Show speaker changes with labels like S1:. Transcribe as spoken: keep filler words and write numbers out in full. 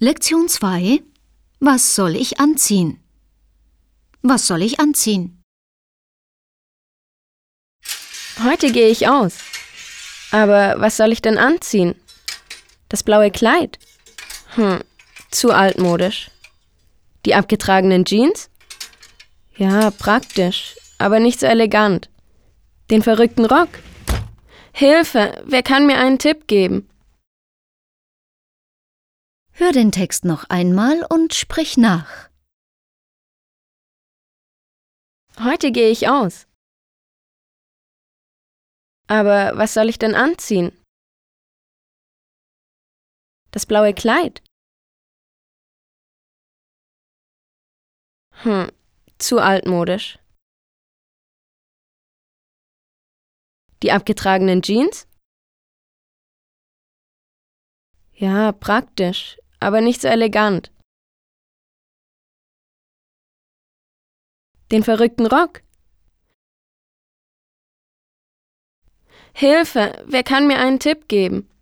S1: Lektion zwei. Was soll ich anziehen? Was soll ich anziehen?
S2: Heute gehe ich aus. Aber was soll ich denn anziehen? Das blaue Kleid? Hm, zu altmodisch. Die abgetragenen Jeans? Ja, praktisch, aber nicht so elegant. Den verrückten Rock? Hilfe, wer kann mir einen Tipp geben?
S1: Hör den Text noch einmal und sprich nach.
S2: Heute gehe ich aus. Aber was soll ich denn anziehen? Das blaue Kleid? Hm, zu altmodisch. Die abgetragenen Jeans? Ja, praktisch, aber nicht so elegant. Den verrückten Rock? Hilfe, wer kann mir einen Tipp geben?